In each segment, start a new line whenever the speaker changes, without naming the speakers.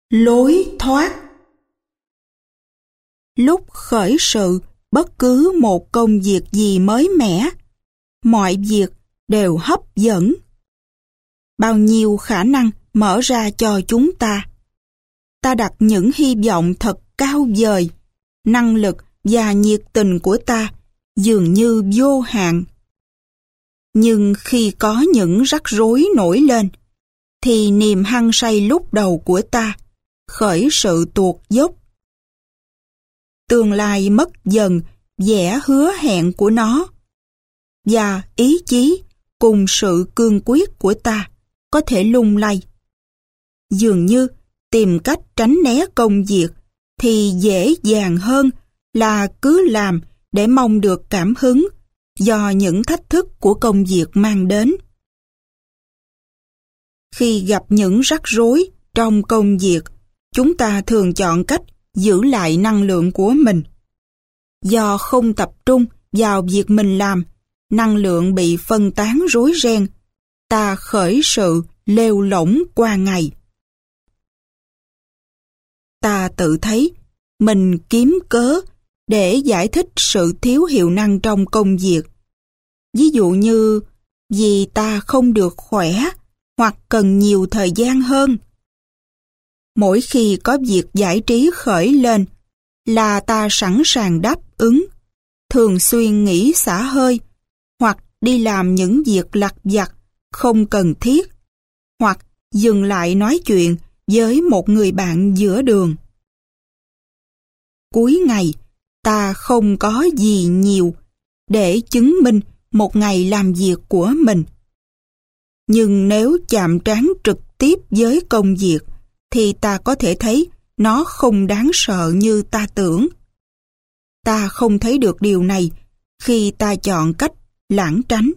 Lối thoát. Lúc khởi sự bất cứ một công việc gì mới mẻ, mọi việc đều hấp dẫn. Bao nhiêu khả năng mở ra cho chúng ta. Ta đặt những hy vọng thật cao vời, năng lực và nhiệt tình của ta dường như vô hạn. Nhưng khi có những rắc rối nổi lên, thì niềm hăng say lúc đầu của ta khởi sự tuột dốc. Tương lai mất dần vẻ hứa hẹn của nó, và ý chí cùng sự cương quyết của ta có thể lung lay. Dường như tìm cách tránh né công việc thì dễ dàng hơn là cứ làm để mong được cảm hứng do những thách thức của công việc mang đến. Khi gặp những rắc rối trong công việc, chúng ta thường chọn cách giữ lại năng lượng của mình. Do không tập trung vào việc mình làm, năng lượng bị phân tán rối ren, ta khởi sự lêu lổng qua ngày. Ta tự thấy mình kiếm cớ để giải thích sự thiếu hiệu năng trong công việc. Ví dụ như vì ta không được khỏe hoặc cần nhiều thời gian hơn. Mỗi khi có việc giải trí khởi lên là ta sẵn sàng đáp ứng, thường xuyên nghỉ xả hơi hoặc đi làm những việc lặt vặt không cần thiết, hoặc dừng lại nói chuyện với một người bạn giữa đường. Cuối ngày, ta không có gì nhiều để chứng minh một ngày làm việc của mình. Nhưng nếu chạm trán trực tiếp với công việc, thì ta có thể thấy nó không đáng sợ như ta tưởng. Ta không thấy được điều này khi ta chọn cách lảng tránh.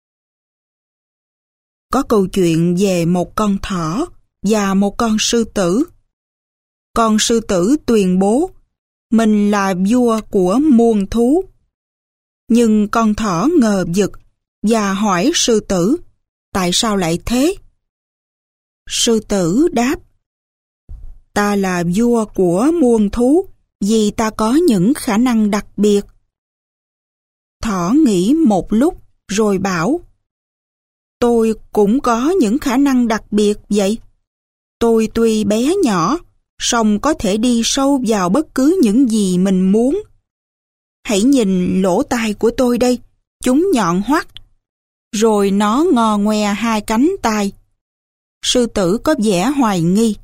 Có câu chuyện về một con thỏ và một con sư tử. Con sư tử tuyên bố mình là vua của muôn thú. Nhưng con thỏ ngờ vực và hỏi sư tử tại sao lại thế? Sư tử đáp: ta là vua của muôn thú vì ta có những khả năng đặc biệt. Thỏ nghĩ một lúc rồi bảo: tôi cũng có những khả năng đặc biệt vậy. Tôi tuy bé nhỏ, song có thể đi sâu vào bất cứ những gì mình muốn. Hãy nhìn lỗ tai của tôi đây, chúng nhọn hoắt. Rồi nó ngò ngoe hai cánh tai. Sư tử có vẻ hoài nghi.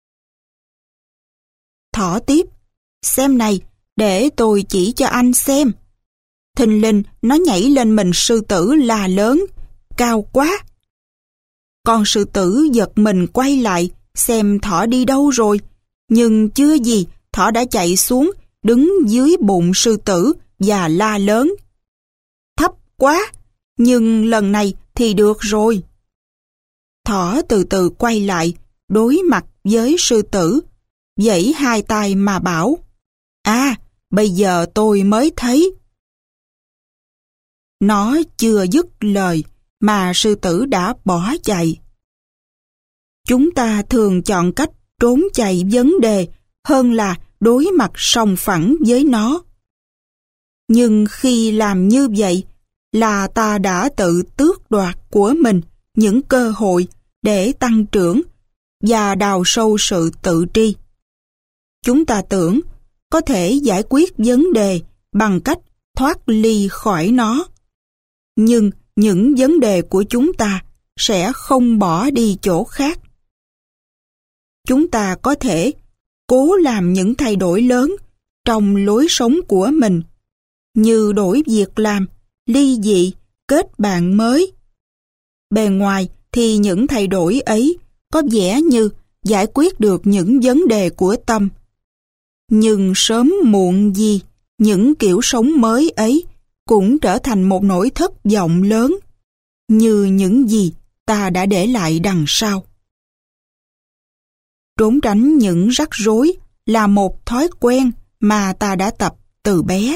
Thỏ tiếp: xem này, để tôi chỉ cho anh xem. Thình lình nó nhảy lên mình sư tử la lớn: cao quá! Con sư tử giật mình quay lại xem thỏ đi đâu rồi, nhưng chưa gì thỏ đã chạy xuống đứng dưới bụng sư tử và la lớn: thấp quá, nhưng lần này thì được rồi. Thỏ từ từ quay lại đối mặt với sư tử, vẫy hai tay mà bảo: à, bây giờ tôi mới thấy. Nó chưa dứt lời mà sư tử đã bỏ chạy. Chúng ta thường chọn cách trốn chạy vấn đề hơn là đối mặt sòng phẳng với nó. Nhưng khi làm như vậy là ta đã tự tước đoạt của mình những cơ hội để tăng trưởng và đào sâu sự tự tri. Chúng ta tưởng có thể giải quyết vấn đề bằng cách thoát ly khỏi nó. Nhưng những vấn đề của chúng ta sẽ không bỏ đi chỗ khác. Chúng ta có thể cố làm những thay đổi lớn trong lối sống của mình, như đổi việc làm, ly dị, kết bạn mới. Bề ngoài thì những thay đổi ấy có vẻ như giải quyết được những vấn đề của tâm. Nhưng sớm muộn gì, những kiểu sống mới ấy cũng trở thành một nỗi thất vọng lớn, như những gì ta đã để lại đằng sau. Trốn tránh những rắc rối là một thói quen mà ta đã tập từ bé.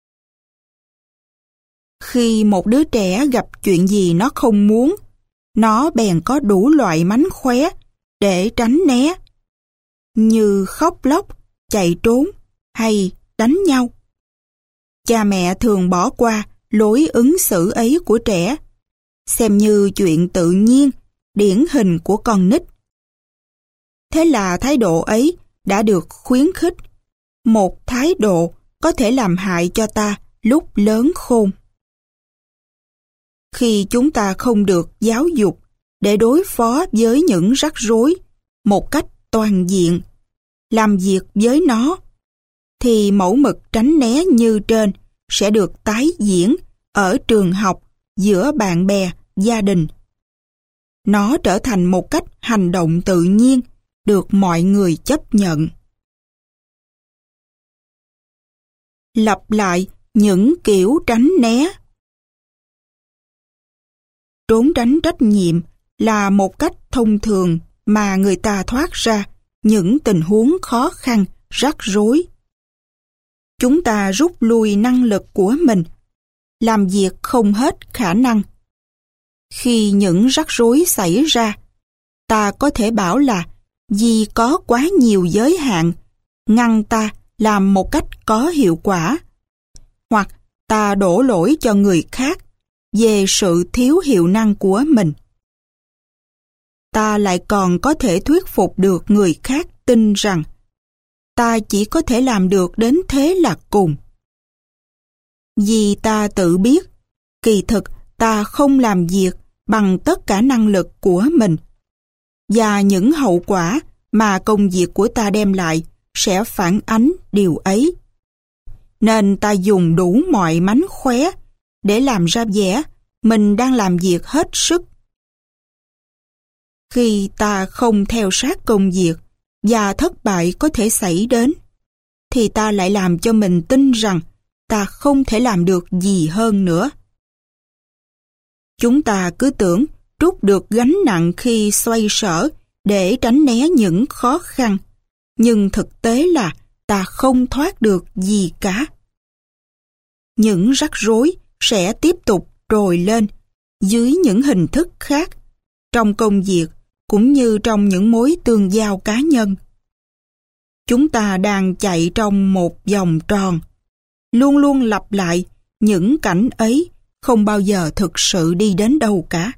Khi một đứa trẻ gặp chuyện gì nó không muốn, nó bèn có đủ loại mánh khóe để tránh né. như khóc lóc, chạy trốn hay đánh nhau. Cha mẹ thường bỏ qua lối ứng xử ấy của trẻ, xem như chuyện tự nhiên, điển hình của con nít. Thế là thái độ ấy đã được khuyến khích, một thái độ có thể làm hại cho ta lúc lớn khôn. Khi chúng ta không được giáo dục để đối phó với những rắc rối một cách toàn diện, làm việc với nó, thì mẫu mực tránh né như trên sẽ được tái diễn ở trường học, giữa bạn bè, gia đình. Nó trở thành một cách hành động tự nhiên, được mọi người chấp nhận. Lặp lại những kiểu tránh né. Trốn tránh trách nhiệm là một cách thông thường mà người ta thoát ra những tình huống khó khăn, rắc rối. Chúng ta rút lui năng lực của mình, làm việc không hết khả năng. Khi những rắc rối xảy ra, ta có thể bảo là vì có quá nhiều giới hạn, ngăn ta làm một cách có hiệu quả. Hoặc ta đổ lỗi cho người khác về sự thiếu hiệu năng của mình. Ta lại còn có thể thuyết phục được người khác tin rằng ta chỉ có thể làm được đến thế là cùng. Vì ta tự biết, kỳ thực ta không làm việc bằng tất cả năng lực của mình, và những hậu quả mà công việc của ta đem lại sẽ phản ánh điều ấy. Nên ta dùng đủ mọi mánh khóe để làm ra vẻ mình đang làm việc hết sức. Khi ta không theo sát công việc và thất bại có thể xảy đến, thì ta lại làm cho mình tin rằng ta không thể làm được gì hơn nữa. Chúng ta cứ tưởng trút được gánh nặng khi xoay sở để tránh né những khó khăn, nhưng thực tế là ta không thoát được gì cả. Những rắc rối sẽ tiếp tục trồi lên dưới những hình thức khác, trong công việc cũng như trong những mối tương giao cá nhân. Chúng ta đang chạy trong một vòng tròn, luôn luôn lặp lại những cảnh ấy, không bao giờ thực sự đi đến đâu cả.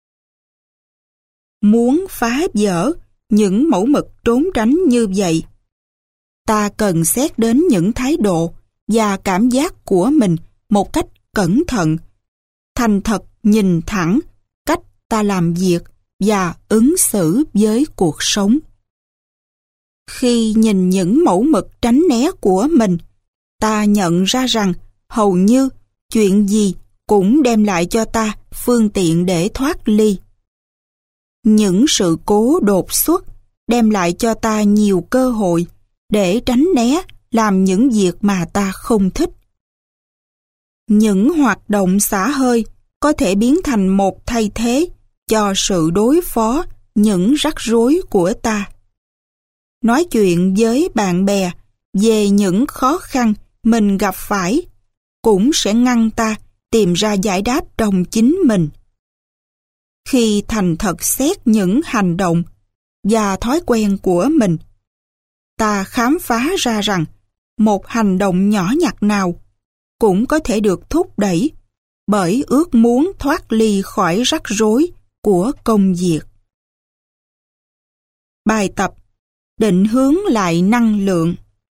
Muốn phá vỡ những mẫu mực trốn tránh như vậy, ta cần xét đến những thái độ và cảm giác của mình một cách cẩn thận, thành thật nhìn thẳng cách ta làm việc và ứng xử với cuộc sống. Khi nhìn những mẫu mực tránh né của mình, ta nhận ra rằng hầu như chuyện gì cũng đem lại cho ta phương tiện để thoát ly. Những sự cố đột xuất đem lại cho ta nhiều cơ hội để tránh né làm những việc mà ta không thích. Những hoạt động xả hơi có thể biến thành một thay thế cho sự đối phó những rắc rối của ta. Nói chuyện với bạn bè về những khó khăn mình gặp phải cũng sẽ ngăn ta tìm ra giải đáp trong chính mình. Khi thành thật xét những hành động và thói quen của mình, ta khám phá ra rằng một hành động nhỏ nhặt nào cũng có thể được thúc đẩy bởi ước muốn thoát ly khỏi rắc rối của công việc. Bài tập định hướng lại năng lượng.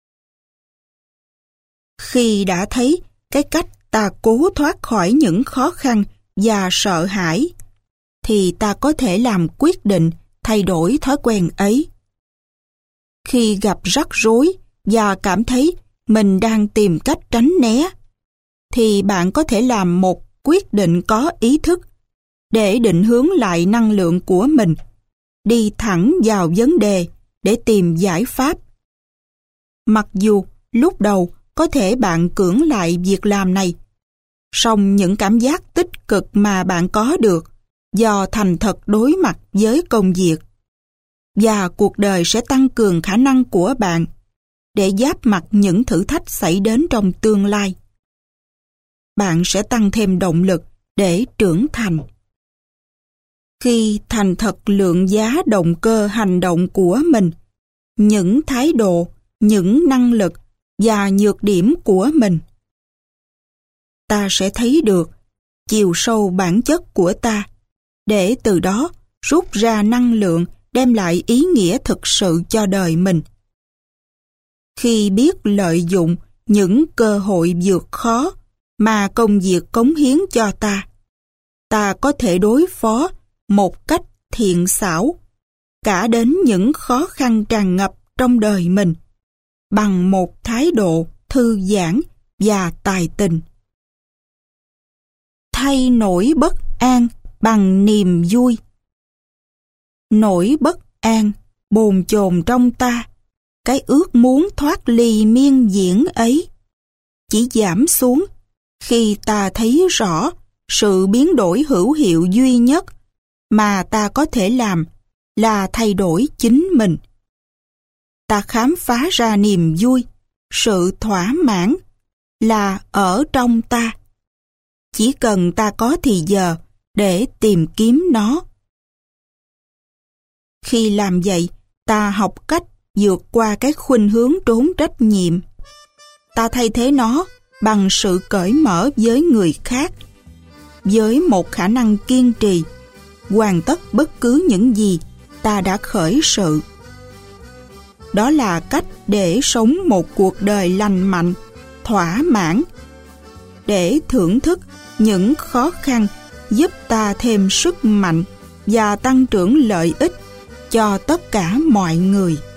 Khi đã thấy cái cách ta cố thoát khỏi những khó khăn và sợ hãi, thì ta có thể làm quyết định thay đổi thói quen ấy. Khi gặp rắc rối và cảm thấy mình đang tìm cách tránh né, thì bạn có thể làm một quyết định có ý thức để định hướng lại năng lượng của mình, đi thẳng vào vấn đề để tìm giải pháp. Mặc dù lúc đầu có thể bạn cưỡng lại việc làm này, song những cảm giác tích cực mà bạn có được do thành thật đối mặt với công việc, và cuộc đời sẽ tăng cường khả năng của bạn để giáp mặt những thử thách xảy đến trong tương lai. Bạn sẽ tăng thêm động lực để trưởng thành. Khi thành thật lượng giá động cơ hành động của mình, những thái độ, những năng lực và nhược điểm của mình. Ta sẽ thấy được chiều sâu bản chất của ta, để từ đó rút ra năng lượng đem lại ý nghĩa thực sự cho đời mình. Khi biết lợi dụng những cơ hội vượt khó mà công việc cống hiến cho ta có thể đối phó một cách thiện xảo, cả đến những khó khăn tràn ngập trong đời mình, bằng một thái độ thư giãn và tài tình. Thay nỗi bất an bằng niềm vui. Nỗi bất an bồn chồn trong ta, cái ước muốn thoát ly miên diễn ấy, chỉ giảm xuống khi ta thấy rõ sự biến đổi hữu hiệu duy nhất mà ta có thể làm là thay đổi chính mình. Ta khám phá ra niềm vui, sự thỏa mãn là ở trong ta. Chỉ cần ta có thì giờ để tìm kiếm nó. Khi làm vậy, ta học cách vượt qua cái khuynh hướng trốn trách nhiệm. Ta thay thế nó bằng sự cởi mở với người khác, với một khả năng kiên trì, hoàn tất bất cứ những gì ta đã khởi sự. Đó là cách để sống một cuộc đời lành mạnh, thỏa mãn, để thưởng thức những khó khăn giúp ta thêm sức mạnh và tăng trưởng lợi ích cho tất cả mọi người.